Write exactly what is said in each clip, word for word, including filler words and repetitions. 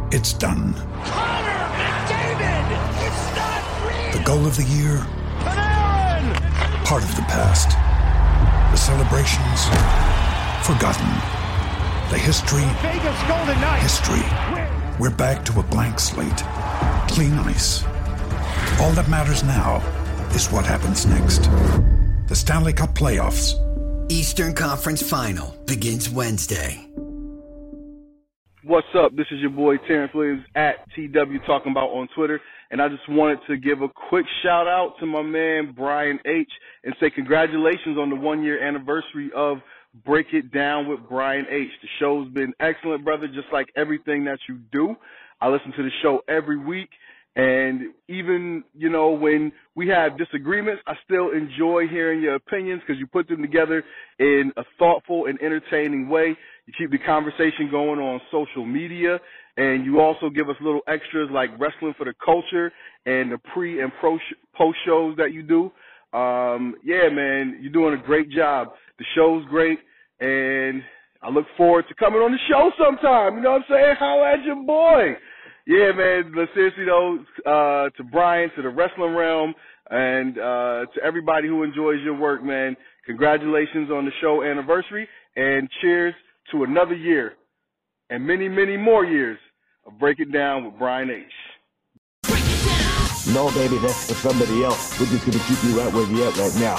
It's done. Connor McDavid! It's not real! The goal of the year? Panarin! Part of the past. The celebrations? Forgotten. The history? Vegas Golden Knights! History. We're back to a blank slate. Clean ice. All that matters now is what happens next. The Stanley Cup Playoffs. Eastern Conference Final begins Wednesday. What's up? This is your boy Terrence Williams at T W Talking About on Twitter, and I just wanted to give a quick shout out to my man Brian H. and say congratulations on the one year anniversary of Break It Down with Brian H. The show's been excellent, brother, just like everything that you do. I listen to the show every week, and even, you know, when we have disagreements, I still enjoy hearing your opinions because you put them together in a thoughtful and entertaining way. You keep the conversation going on social media, and you also give us little extras like Wrestling for the Culture and the pre and pro sh- post shows that you do. Um, yeah, man, you're doing a great job. The show's great, and I look forward to coming on the show sometime. You know what I'm saying? Holla at your boy. Yeah, man, but seriously, though, uh, to Brian, to the Wrestling Realm, and uh, to everybody who enjoys your work, man, congratulations on the show anniversary, and cheers to another year and many, many more years of Break It Down with Brian H. No, baby, that's for somebody else. We're just going to keep you right where you're at right now.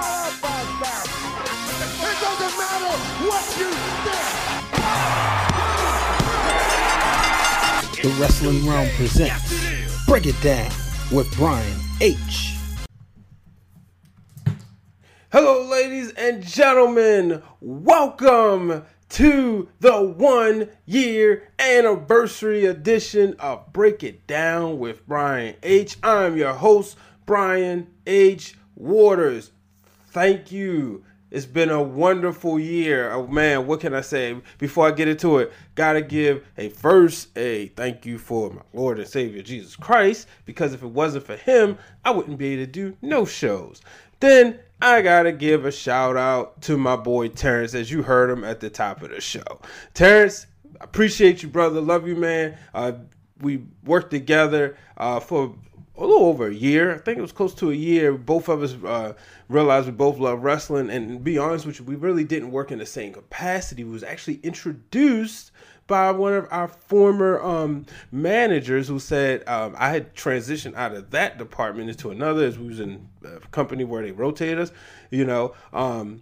It doesn't matter what you think! The Wrestling Realm presents Break It Down with Brian H. Hello, ladies and gentlemen. Welcome to the one-year anniversary edition of Break It Down with Brian H. I'm your host, Brian H. Waters. Thank you. It's been a wonderful year. Oh, man, what can I say? Before I get into it, gotta give a first a thank you for my Lord and Savior, Jesus Christ, because if it wasn't for him, I wouldn't be able to do no shows. Then I gotta give a shout out to my boy Terrence, as you heard him at the top of the show. Terrence, appreciate you, brother. Love you, man. Uh, we worked together uh, for a little over a year. I think it was close to a year. Both of us uh, realized we both love wrestling, and to be honest with you, we really didn't work in the same capacity. We was actually introduced by one of our former um, managers who said um, I had transitioned out of that department into another, as we was in a company where they rotated us, you know. Um,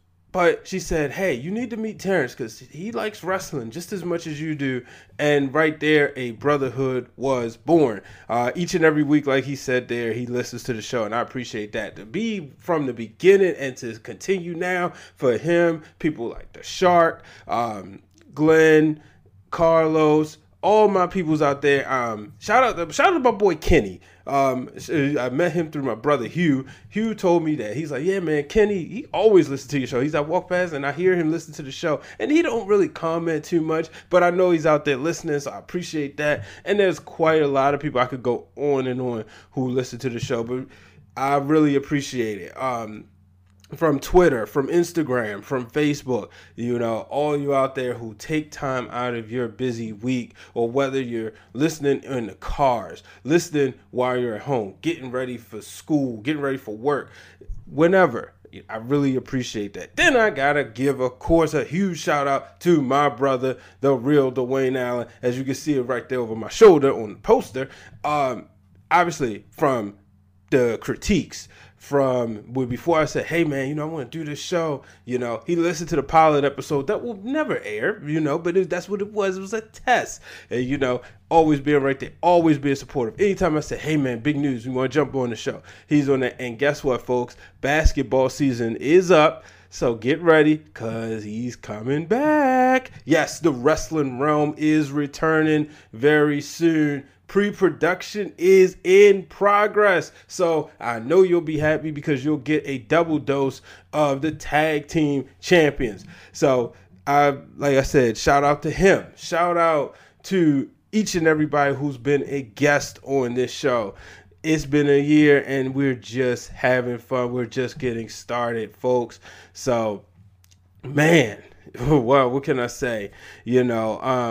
but she said, hey, you need to meet Terrence because he likes wrestling just as much as you do. And right there, a brotherhood was born. Uh, each and every week, like he said there, he listens to the show, and I appreciate that. To be from the beginning and to continue now for him, people like The Shark, um, Glenn, Carlos, all my peoples out there. Um, shout out, shout out to my boy Kenny. Um, I met him through my brother Hugh. Hugh told me that he's like, yeah, man, Kenny, he always listens to your show. He's I walk past and I hear him listen to the show, and he don't really comment too much, but I know he's out there listening, so I appreciate that. And there's quite a lot of people I could go on and on who listen to the show, but I really appreciate it. Um, From Twitter, from Instagram, from Facebook, you know, all you out there who take time out of your busy week, or whether you're listening in the cars, listening while you're at home, getting ready for school, getting ready for work, whenever. I really appreciate that. Then I gotta give, of course, a huge shout out to my brother, the real Dwayne Allen, as you can see it right there over my shoulder on the poster. Um, obviously, from the critiques, from well, before I said, hey, man, you know, I want to do this show, you know, he listened to the pilot episode that will never air, you know, but it, that's what it was. It was a test. And, you know, always being right there, always being supportive. Anytime I say, hey, man, big news, we want to jump on the show, he's on it. And guess what, folks? Basketball season is up. So get ready, because he's coming back. Yes, the Wrestling Realm is returning very soon. Pre-production is in progress. So I know you'll be happy because you'll get a double dose of the tag team champions. So I, like I said, shout out to him. Shout out to each and everybody who's been a guest on this show. It's been a year and we're just having fun. We're just getting started, folks. So, man, well, what can I say? You know, um,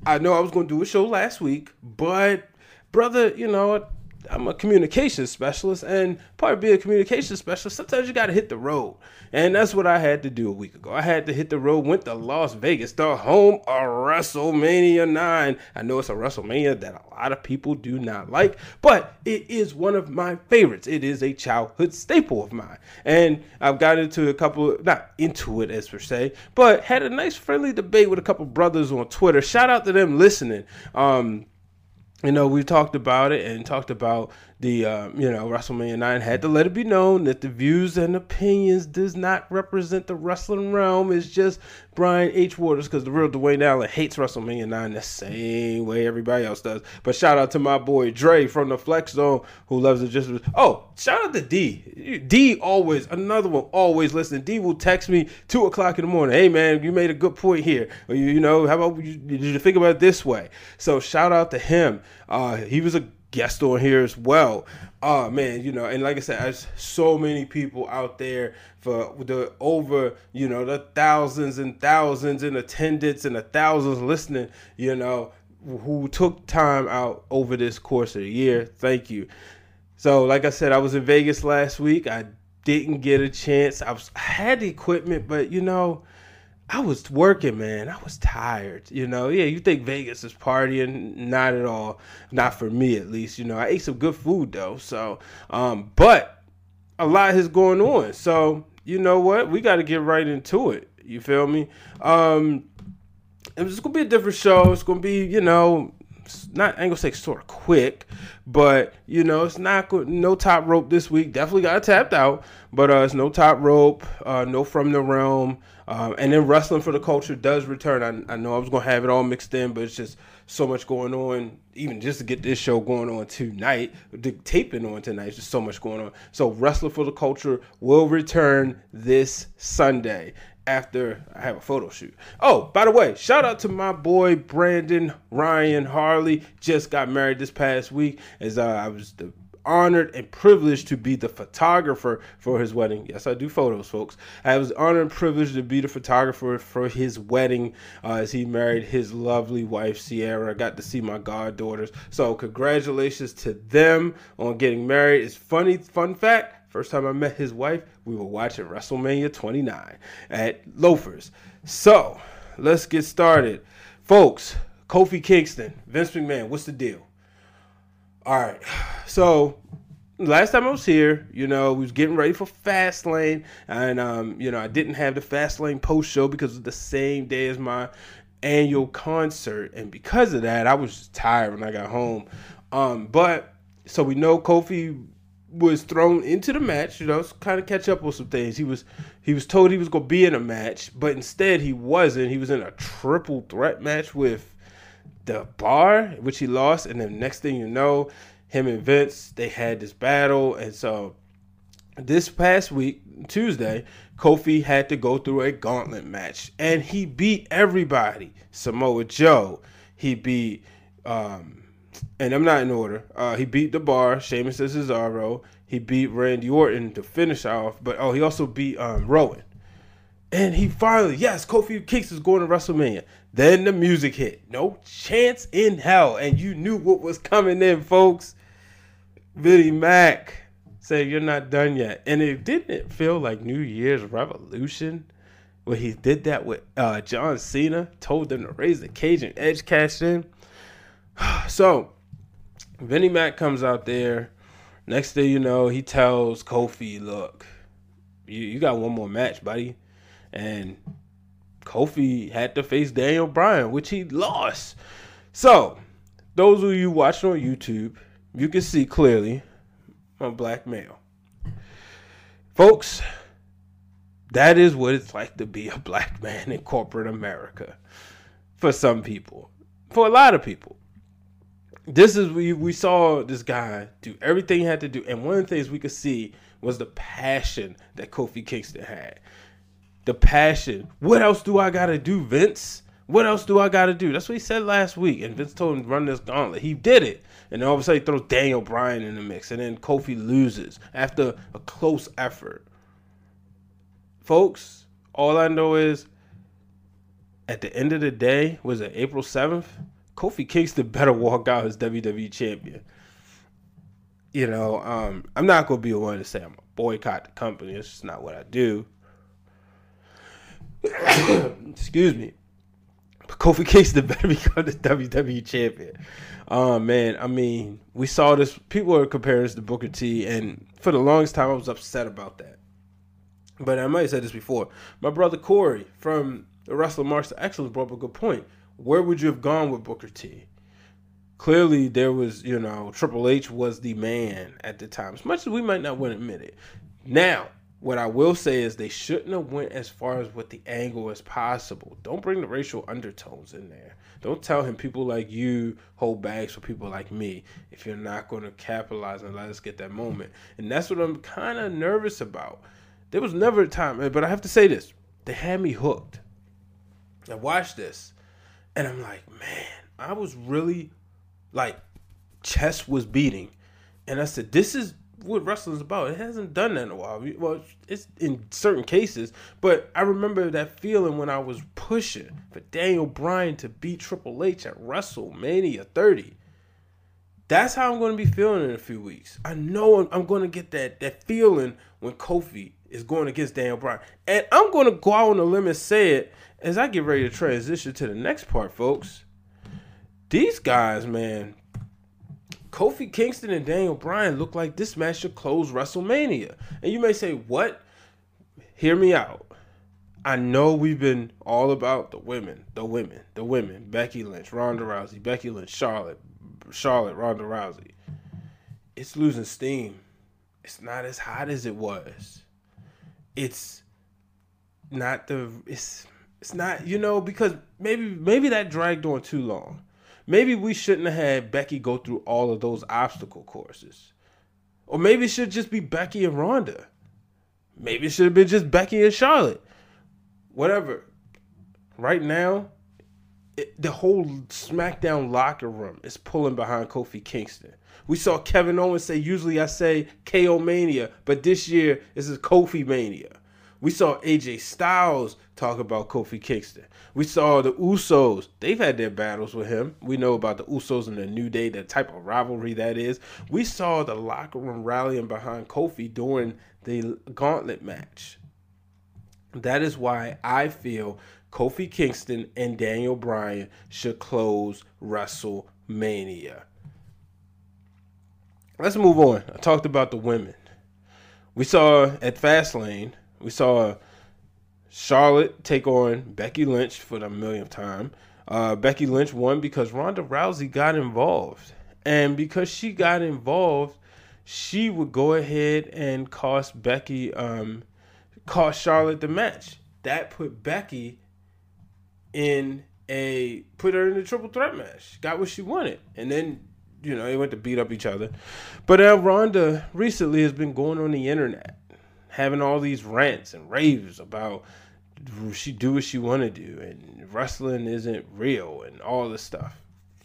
I know I was going to do a show last week, but brother, you know, I'm a communications specialist, and part of being a communications specialist, sometimes you got to hit the road. And that's what I had to do a week ago. I had to hit the road, went to Las Vegas, the home of WrestleMania nine. I know it's a WrestleMania that a lot of people do not like, but it is one of my favorites. It is a childhood staple of mine. And I've got into a couple, not into it as per se, but had a nice friendly debate with a couple brothers on Twitter. Shout out to them listening. Um, You know, we talked about it and talked about the, uh, you know, WrestleMania nine. Had to let it be known that the views and opinions does not represent the wrestling realm. It's just Brian H. Waters, because the real Dwayne Allen hates WrestleMania nine the same way everybody else does. But shout out to my boy Dre from the Flex Zone, who loves it just. Oh, shout out to D. D always, another one, always listening. D will text me two o'clock in the morning. Hey, man, you made a good point here. Or, you, you know, how about you, did you think about it this way? So shout out to him. Uh, he was a guest on here as well. Oh, man, you know, and like I said, there's so many people out there for the over, you know, the thousands and thousands in attendance and the thousands listening, you know, who took time out over this course of the year. Thank you. So, like I said, I was in Vegas last week. I didn't get a chance. I was I had the equipment, but, you know, I was working, man. I was tired, you know. Yeah, you think Vegas is partying? Not at all. Not for me, at least. You know, I ate some good food, though. So, um, but a lot is going on. So, you know what? We got to get right into it. You feel me? Um, it's going to be a different show. It's going to be, you know, not, I ain't going to say sort of quick, but, you know, it's not good. No top rope this week. Definitely got tapped out, but uh, it's no top rope, uh, no From the Realm. Um, and then Wrestling for the Culture does return. I, I know I was going to have it all mixed in, but it's just so much going on. Even just to get this show going on tonight, the taping on tonight, is just so much going on. So Wrestling for the Culture will return this Sunday after I have a photo shoot. Oh, by the way, shout out to my boy Brandon Ryan Harley. Just got married this past week. As uh, I was the honored and privileged to be the photographer for his wedding. Yes, I do photos, folks. I was honored and privileged to be the photographer for his wedding uh, as he married his lovely wife, Sierra. I got to see my goddaughters. So congratulations to them on getting married. It's funny, fun fact, first time I met his wife, we were watching WrestleMania twenty-nine at Loafers. So let's get started. Folks, Kofi Kingston, Vince McMahon, what's the deal? All right, so last time I was here, you know, we was getting ready for Fastlane, and, um, you know, I didn't have the Fastlane post show because it was the same day as my annual concert, and because of that, I was just tired when I got home. Um, but, so we know Kofi was thrown into the match, you know, to kind of catch up on some things. He was he was told he was going to be in a match, but instead he wasn't. He was in a triple threat match with The Bar, which he lost, and then next thing you know, him and Vince, they had this battle. And so this past week, Tuesday, Kofi had to go through a gauntlet match, and he beat everybody. Samoa Joe, he beat, um, and I'm not in order, uh, he beat The Bar, Sheamus and Cesaro, he beat Randy Orton to finish off, but oh, he also beat um, Rowan. And he finally, yes, Kofi Kingston is going to WrestleMania. Then the music hit. No chance in hell. And you knew what was coming in, folks. Vinnie Mac said, you're not done yet. And it didn't feel like New Year's Revolution when he did that with uh, John Cena, told them to raise the cage and Edge cashed in. So, Vinnie Mac comes out there. Next thing you know, he tells Kofi, look, you, you got one more match, buddy. And Kofi had to face Daniel Bryan, which he lost. So, those of you watching on YouTube, you can see clearly I'm a black male. Folks, that is what it's like to be a black man in corporate America. For some people. For a lot of people. This is, we, we saw this guy do everything he had to do. And one of the things we could see was the passion that Kofi Kingston had. The passion. What else do I got to do, Vince? What else do I got to do? That's what he said last week. And Vince told him to run this gauntlet. He did it. And then all of a sudden he throws Daniel Bryan in the mix. And then Kofi loses after a close effort. Folks, all I know is at the end of the day, was it April seventh? Kofi Kingston better walk out as W W E champion. You know, um, I'm not going to be the one to say I'm going to boycott the company. It's just not what I do. Excuse me. But Kofi Kingston better become the W W E champion. Oh, man. I mean, we saw this. People are comparing this to Booker T. And for the longest time, I was upset about that. But I might have said this before. My brother Corey from the Wrestler Marks to Excellence brought up a good point. Where would you have gone with Booker T? Clearly, there was, you know, Triple H was the man at the time. As much as we might not want to admit it. Now, what I will say is they shouldn't have went as far as what the angle as possible. Don't bring the racial undertones in there. Don't tell him people like you hold bags for people like me if you're not going to capitalize and let us get that moment. And that's what I'm kind of nervous about. There was never a time, but I have to say this. They had me hooked. I watched this, and I'm like, man, I was really, like, chest was beating. And I said, this is what wrestling's about. It hasn't done that in a while. Well, it's in certain cases, but I remember that feeling when I was pushing for Daniel Bryan to beat Triple H at WrestleMania thirty. That's how I'm going to be feeling in a few weeks. I know I'm, I'm going to get that that feeling when Kofi is going against Daniel Bryan. And I'm going to go out on a limb and say it as I get ready to transition to the next part, folks. These guys, man, Kofi Kingston and Daniel Bryan look like this match should close WrestleMania. And you may say, what? Hear me out. I know we've been all about the women, the women, the women. Becky Lynch, Ronda Rousey, Becky Lynch, Charlotte, Charlotte, Ronda Rousey. It's losing steam. It's not as hot as it was. It's not the, it's, it's not, you know, because maybe, maybe that dragged on too long. Maybe we shouldn't have had Becky go through all of those obstacle courses. Or maybe it should just be Becky and Ronda. Maybe it should have been just Becky and Charlotte. Whatever. Right now, it, the whole SmackDown locker room is pulling behind Kofi Kingston. We saw Kevin Owens say, usually I say K O Mania, but this year this is Kofi Mania. We saw A J Styles talk about Kofi Kingston. We saw the Usos. They've had their battles with him. We know about the Usos and the New Day, the type of rivalry that is. We saw the locker room rallying behind Kofi during the gauntlet match. That is why I feel Kofi Kingston and Daniel Bryan should close WrestleMania. Let's move on. I talked about the women. We saw at Fastlane, we saw Charlotte take on Becky Lynch for the millionth time. Uh, Becky Lynch won because Ronda Rousey got involved. And because she got involved, she would go ahead and cost Becky, um, cost Charlotte the match. That put Becky in a, put her in a triple threat match. Got what she wanted. And then, you know, they went to beat up each other. But uh, Ronda recently has been going on the internet, having all these rants and raves about she do what she want to do and wrestling isn't real and all this stuff.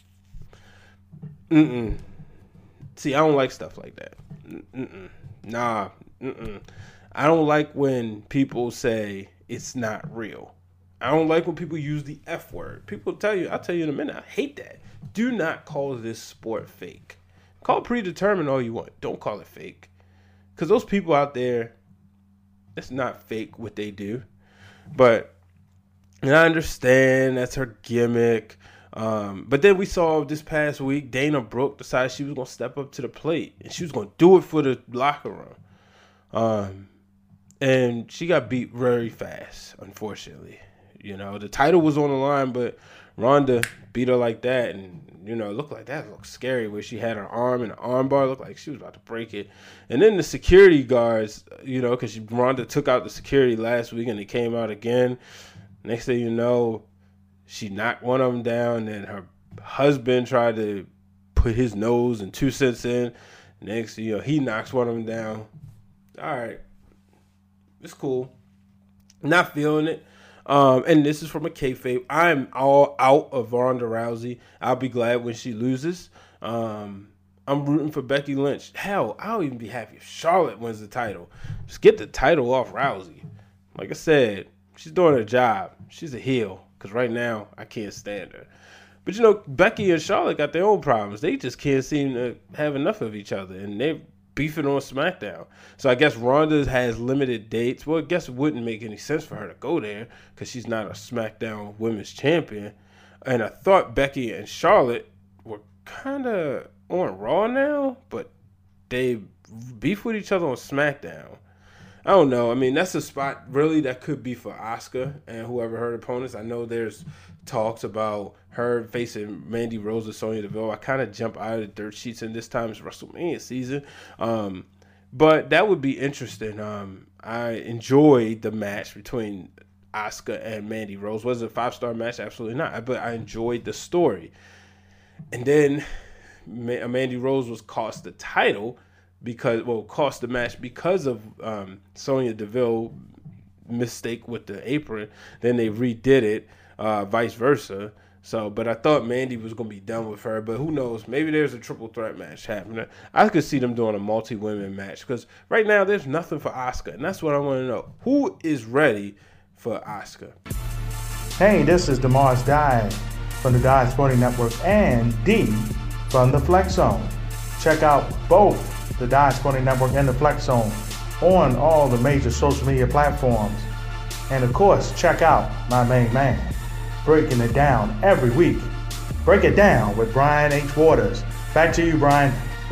Mm-mm. See, I don't like stuff like that. Mm-mm. Nah. Mm-mm. I don't like when people say it's not real. I don't like when people use the F word. People tell you, I'll tell you in a minute, I hate that. Do not call this sport fake. Call it predetermined all you want. Don't call it fake. Because those people out there, it's not fake what they do. But, and I understand that's her gimmick. Um, but then we saw this past week, Dana Brooke decided she was going to step up to the plate. And she was going to do it for the locker room. Um, and she got beat very fast, unfortunately. You know, the title was on the line, but Ronda beat her like that. And, you know, it looked like that looked scary where she had her arm in an arm bar. It looked like she was about to break it. And then the security guards, you know, because Ronda took out the security last week and it came out again. Next thing you know, she knocked one of them down. And her husband tried to put his nose and two cents in. Next thing you know, he knocks one of them down. All right. It's cool. Not feeling it. Um, and this is from a kayfabe. I'm all out of Ronda Rousey. I'll be glad when she loses. Um, I'm rooting for Becky Lynch. Hell, I'll even be happy if Charlotte wins the title. Just get the title off Rousey. Like I said, she's doing her job. She's a heel. Because right now, I can't stand her. But, you know, Becky and Charlotte got their own problems. They just can't seem to have enough of each other, and they're beefing on SmackDown. So I guess Ronda has limited dates. Well, I guess it wouldn't make any sense for her to go there because she's not a SmackDown Women's Champion. And I thought Becky and Charlotte were kind of on Raw now, but they beef with each other on SmackDown. I don't know. I mean, that's a spot really that could be for Asuka and whoever her opponents. I know there's talks about her facing Mandy Rose or Sonya Deville. I kind of jump out of the dirt sheets, and this time it's WrestleMania season. Um, but that would be interesting. Um, I enjoyed the match between Asuka and Mandy Rose. Was it a five-star match? Absolutely not. But I enjoyed the story. And then Mandy Rose was cost the title because, well, cost the match because of um, Sonya Deville mistake with the apron. Then they redid it, uh, vice versa. So, but I thought Mandy was going to be done with her, but who knows? Maybe there's a triple threat match happening. I could see them doing a multi-women match because right now there's nothing for Asuka, and that's what I want to know. Who is ready for Asuka? Hey, this is Demar's Dive from the Dive Sporting Network and D from the Flex Zone. Check out both the Dive Sporting Network and the Flex Zone on all the major social media platforms. And of course, check out my main man, breaking it down every week. Break It Down with Brian H. Waters. Back to you, Brian.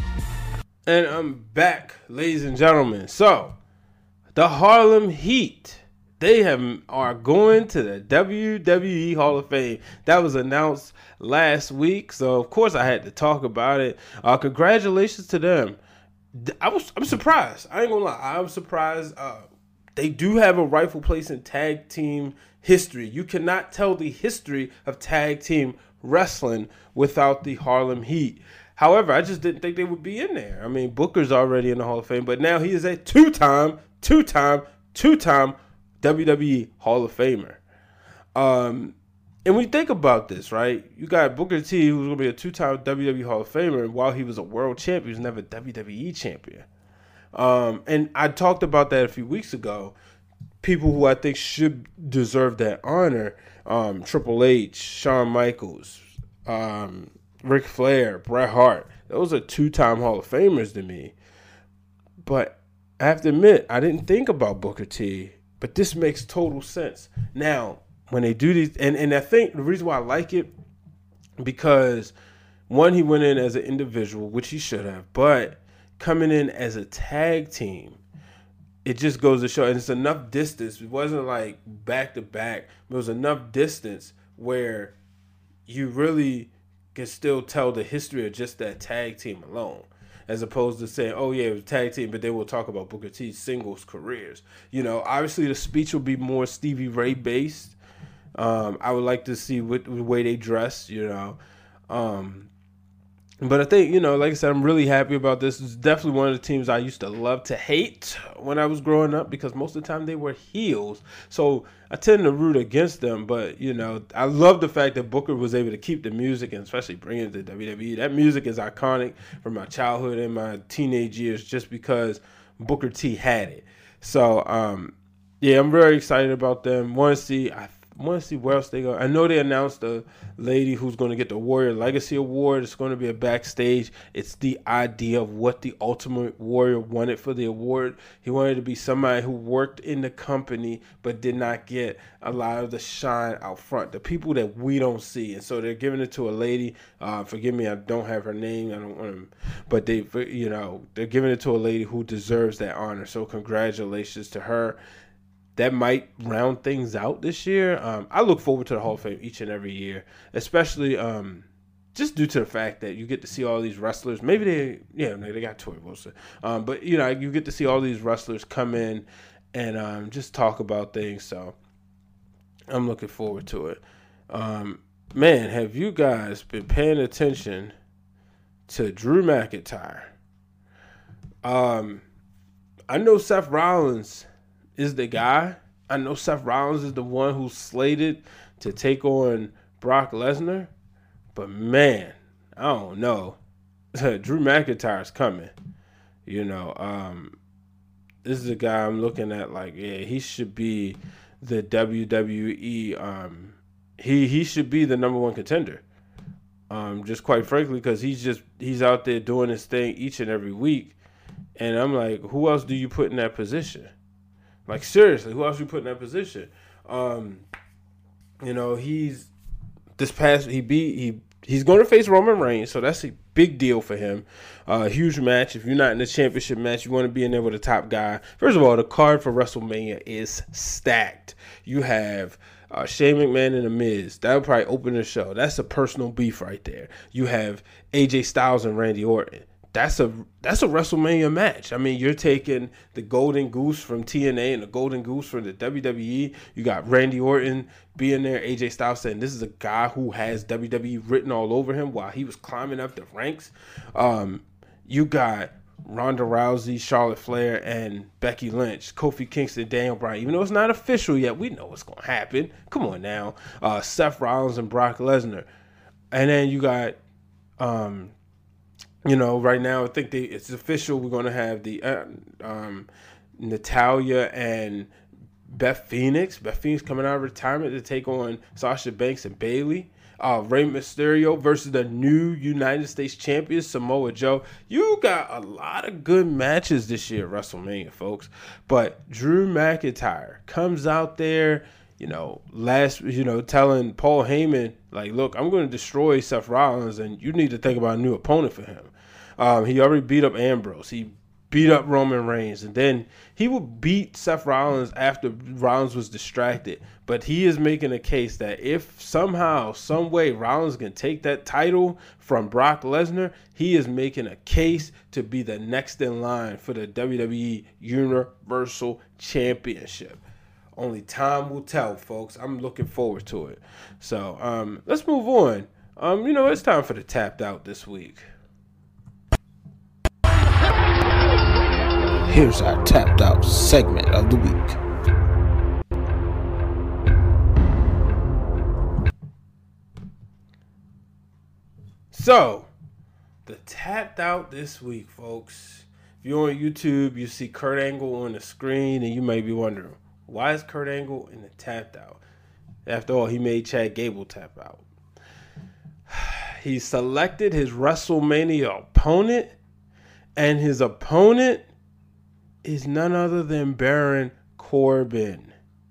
And I'm back, ladies and gentlemen. So, the Harlem Heat, they have are going to the W W E Hall of Fame. That was announced last week, so of course I had to talk about it. Uh, congratulations to them. I was I'm surprised. I ain't gonna lie. I'm surprised. Uh, they do have a rightful place in tag team history. You cannot tell the history of tag team wrestling without the Harlem Heat. However, I just didn't think they would be in there. I mean, Booker's already in the Hall of Fame, but now he is a two-time, two-time, two-time W W E Hall of Famer. Um, and when you think about this, right, you got Booker T, who's going to be a two-time W W E Hall of Famer, and while he was a world champion, he was never a W W E champion. Um, and I talked about that a few weeks ago. People who I think should deserve that honor, um, Triple H, Shawn Michaels, um, Ric Flair, Bret Hart. Those are two-time Hall of Famers to me. But I have to admit, I didn't think about Booker T, but this makes total sense. Now, when they do these, and, and I think the reason why I like it, because one, he went in as an individual, which he should have, but coming in as a tag team, it just goes to show, and it's enough distance. It wasn't like back to back. There was enough distance where you really can still tell the history of just that tag team alone, as opposed to saying, oh, yeah, it was a tag team, but then we'll talk about Booker T's singles careers. You know, obviously the speech will be more Stevie Ray based. Um, I would like to see what the way they dress, you know. Um, but I think, you know, like I said, I'm really happy about this. It's definitely one of the teams I used to love to hate when I was growing up because most of the time they were heels. So I tend to root against them. But, you know, I love the fact that Booker was able to keep the music and especially bring it to W W E. That music is iconic from my childhood and my teenage years just because Booker T had it. So, um, yeah, I'm very excited about them. Want to see... I want to see where else they go. I know they announced a lady who's going to get the Warrior Legacy Award. It's going to be a backstage. It's the idea of what the Ultimate Warrior wanted for the award. He wanted to be somebody who worked in the company but did not get a lot of the shine out front, the people that we don't see. And so they're giving it to a lady. Uh, forgive me, I don't have her name. I don't want to, but they, you know, they're giving it to a lady who deserves that honor. So congratulations to her. That might round things out this year. Um, I look forward to the Hall of Fame each and every year, especially um, just due to the fact that you get to see all these wrestlers. Maybe they, yeah, they got Tori Wilson. Um, but, you know, you get to see all these wrestlers come in and um, just talk about things. So I'm looking forward to it. Um, man, have you guys been paying attention to Drew McIntyre? Um, I know Seth Rollins is the guy. I know Seth Rollins is the one who's slated to take on Brock Lesnar. But man, I don't know. Drew McIntyre's coming. You know, um, this is a guy I'm looking at like, yeah, he should be the W W E. Um, he, he should be the number one contender. Um, just quite frankly, because he's just he's out there doing his thing each and every week, and I'm like, who else do you put in that position? Like seriously, who else do you put in that position? Um, you know, he's this past he beat he he's going to face Roman Reigns, so that's a big deal for him. A uh, huge match. If you're not in the championship match, you want to be in there with a top guy. First of all, the card for WrestleMania is stacked. You have Uh, Shane McMahon and The Miz. That'll probably open the show. That's a personal beef right there. You have A J Styles and Randy Orton. That's a that's a WrestleMania match. I mean, you're taking the Golden Goose from T N A and the Golden Goose from the W W E. You got Randy Orton being there. A J Styles saying this is a guy who has W W E written all over him while he was climbing up the ranks. Um, you got Ronda Rousey, Charlotte Flair, and Becky Lynch, Kofi Kingston, Daniel Bryan. Even though it's not official yet, we know what's going to happen. Come on now. Uh, Seth Rollins and Brock Lesnar. And then you got, um, you know, right now I think they, it's official. We're going to have the uh, um, Natalya and Beth Phoenix. Beth Phoenix coming out of retirement to take on Sasha Banks and Bayley. Uh, Rey Mysterio versus the new United States champion, Samoa Joe. You got a lot of good matches this year at WrestleMania, folks. But Drew McIntyre comes out there, you know, last, you know, telling Paul Heyman, like, look, I'm going to destroy Seth Rollins, and you need to think about a new opponent for him. Um, he already beat up Ambrose. He beat up Roman Reigns, and then he would beat Seth Rollins after Rollins was distracted. But he is making a case that if somehow, some way Rollins can take that title from Brock Lesnar, he is making a case to be the next in line for the W W E Universal Championship. Only time will tell, folks. I'm looking forward to it. So um, let's move on. Um, you know, it's time for the Tapped Out this week. Here's our Tapped Out segment of the week. So, the Tapped Out this week, folks. If you're on YouTube, you see Kurt Angle on the screen, and you may be wondering, why is Kurt Angle in the Tapped Out? After all, he made Chad Gable tap out. He selected his WrestleMania opponent, and his opponent is none other than Baron Corbin.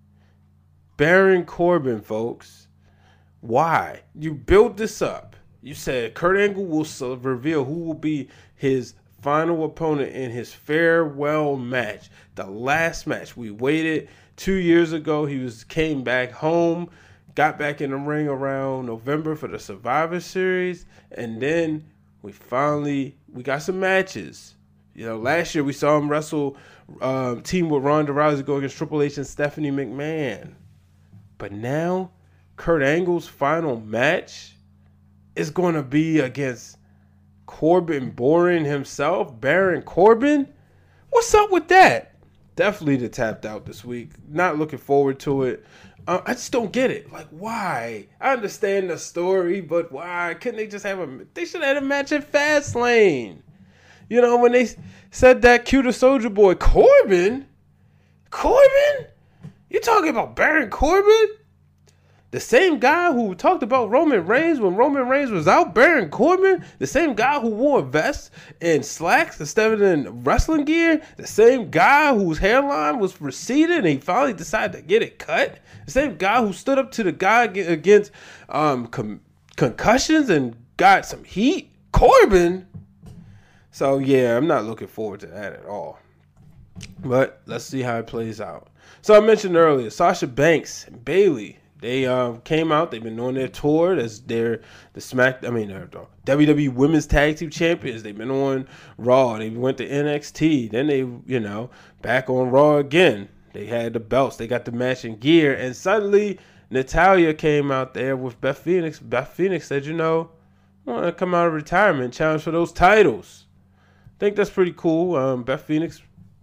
Baron Corbin, folks. Why? You built this up. You said Kurt Angle will reveal who will be his final opponent in his farewell match. The last match. We waited two years ago. He was came back home, got back in the ring around November for the Survivor Series, and then we finally we got some matches. You know, last year we saw him wrestle um, team with Ronda Rousey go against Triple H and Stephanie McMahon. But now, Kurt Angle's final match is going to be against Corbin Boring himself, Baron Corbin. What's up with that? Definitely the Tapped Out this week. Not looking forward to it. Uh, I just don't get it. Like, why? I understand the story, but why? Couldn't they just have a... They should have had a match at Fastlane. You know, when they said that cue to Soulja Boy, Corbin? Corbin? You talking about Baron Corbin? The same guy who talked about Roman Reigns when Roman Reigns was out, Baron Corbin? The same guy who wore a vest and slacks instead of in wrestling gear? The same guy whose hairline was receded and he finally decided to get it cut? The same guy who stood up to the guy against um, com- concussions and got some heat? Corbin? So, yeah, I'm not looking forward to that at all. But let's see how it plays out. So I mentioned earlier, Sasha Banks and Bayley. They uh, came out. They've been on their tour as they're the Smack. I mean, the W W E Women's Tag Team Champions. They've been on Raw. They went to N X T. Then they, you know, back on Raw again. They had the belts. They got the matching gear. And suddenly, Natalya came out there with Beth Phoenix. Beth Phoenix said, you know, I want to come out of retirement and challenge for those titles. I think that's pretty cool. Um, Beth Phoenix,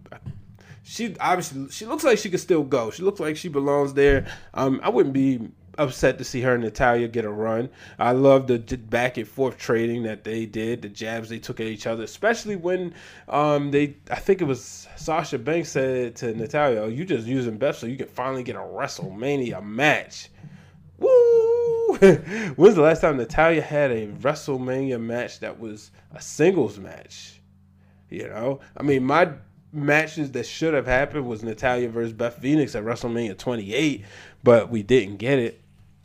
she obviously, she looks like she could still go. She looks like she belongs there. Um, I wouldn't be upset to see her and Natalya get a run. I love the back and forth trading that they did, the jabs they took at each other, especially when um, they, I think it was Sasha Banks said to Natalya, oh, you just using Beth so you can finally get a WrestleMania match. Woo! When's the last time Natalya had a WrestleMania match that was a singles match? You know, I mean, my matches that should have happened was Natalya versus Beth Phoenix at WrestleMania twenty-eight, but we didn't get it.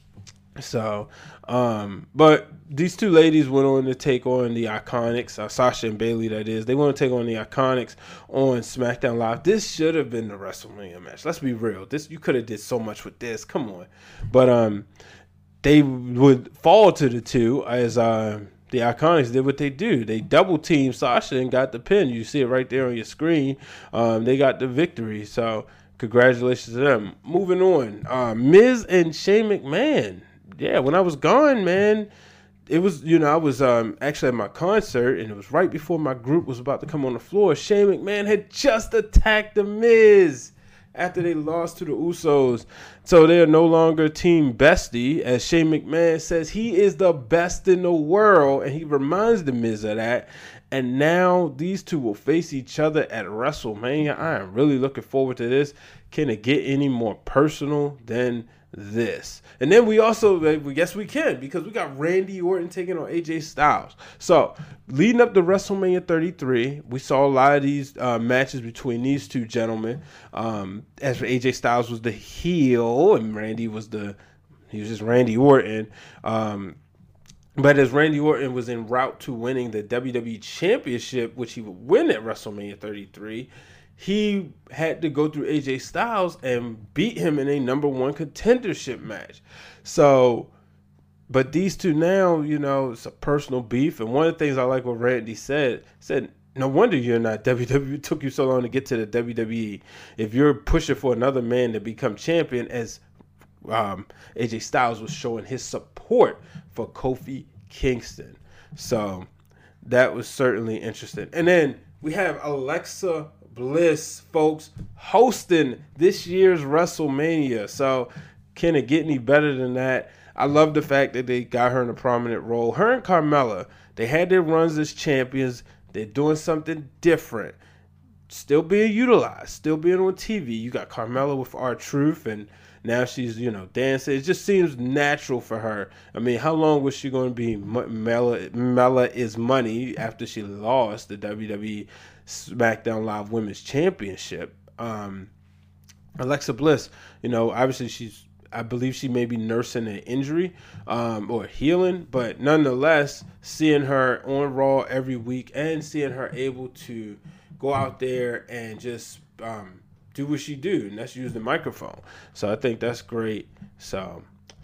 So, um, but these two ladies went on to take on the Iconics, uh, Sasha and Bayley, that is. They want to take on the Iconics on SmackDown Live. This should have been the WrestleMania match. Let's be real. This you could have did so much with this. Come on. But um, they would fall to the two as uh, the Iconics did what they do. They double teamed Sasha and got the pin. You see it right there on your screen. Um, they got the victory. So congratulations to them. Moving on. Uh, Miz and Shane McMahon. Yeah, when I was gone, man, it was, you know, I was um, actually at my concert, and it was right before my group was about to come on the floor. Shane McMahon had just attacked The Miz after they lost to the Usos. So they are no longer Team Bestie, as Shane McMahon says he is the best in the world, and he reminds The Miz of that. And now these two will face each other at WrestleMania. I am really looking forward to this. Can it get any more personal than this? And then we also, we guess we can, because we got Randy Orton taking on A J Styles. So leading up to WrestleMania thirty-three, we saw a lot of these uh, matches between these two gentlemen. Um, as A J Styles was the heel and Randy was the, he was just Randy Orton. Um, But as Randy Orton was en route to winning the W W E Championship, which he would win at WrestleMania thirty-three, he had to go through A J Styles and beat him in a number one contendership match. So, but these two now, you know, it's a personal beef. And one of the things I like what Randy said, said, no wonder you're not W W E. It took you so long to get to the W W E. If you're pushing for another man to become champion, as um, A J Styles was showing his support for Kofi Kingston. So that was certainly interesting. And then we have Alexa Bliss, folks, hosting this year's WrestleMania. So can it get any better than that? I love the fact that they got her in a prominent role. Her and Carmella, they had their runs as champions. They're doing something different. Still being utilized, still being on T V. You got Carmella with R-Truth, and now she's, you know, dancing. It just seems natural for her. I mean, how long was she going to be Mella, Mella is money after she lost the W W E SmackDown Live Women's Championship? Um, Alexa Bliss, you know, obviously she's, I believe she may be nursing an injury um, or healing, but nonetheless, seeing her on Raw every week and seeing her able to go out there and just um, do what she do, and that's use the microphone. So I think that's great. So,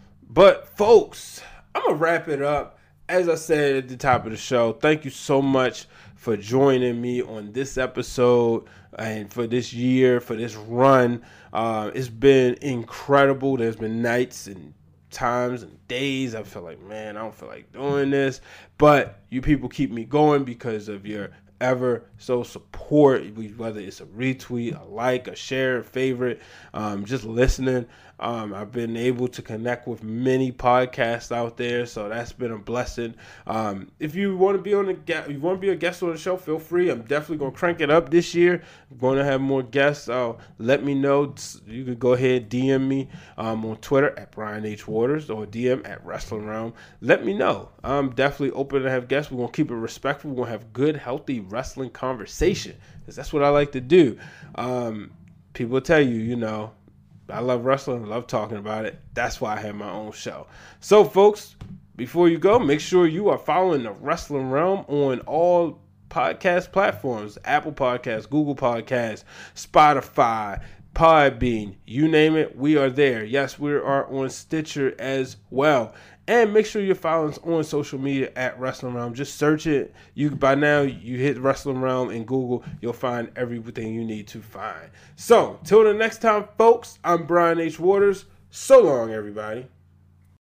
but folks, I'm gonna wrap it up. As I said at the top of the show, thank you so much for joining me on this episode and for this year, for this run. Uh, it's been incredible. There's been nights and times and days I feel like, man, I don't feel like doing this, but you people keep me going because of your ever so support, whether it's a retweet, a like, a share, a favorite, um, just listening. Um, I've been able to connect with many podcasts out there, so that's been a blessing. Um, if you want to be on the, you want to be a guest on the show, feel free. I'm definitely gonna crank it up this year. I'm going to have more guests. So let me know. You can go ahead, D M me um, on Twitter at Brian H Waters or D M at Wrestling Realm. Let me know. I'm definitely open to have guests. We're gonna keep it respectful. We're gonna have good, healthy wrestling conversation, because that's what I like to do. Um, people tell you, you know, I love wrestling, I love talking about it. That's why I have my own show. So, folks, before you go, make sure you are following the Wrestling Realm on all podcast platforms: Apple Podcasts, Google Podcasts, Spotify, Podbean, you name it, we are there. Yes, we are on Stitcher as well. And make sure you're following us on social media at Wrestling Realm. Just search it. You by now you hit Wrestling Realm in Google, you'll find everything you need to find. So till the next time, folks, I'm Brian H Waters. So long, everybody.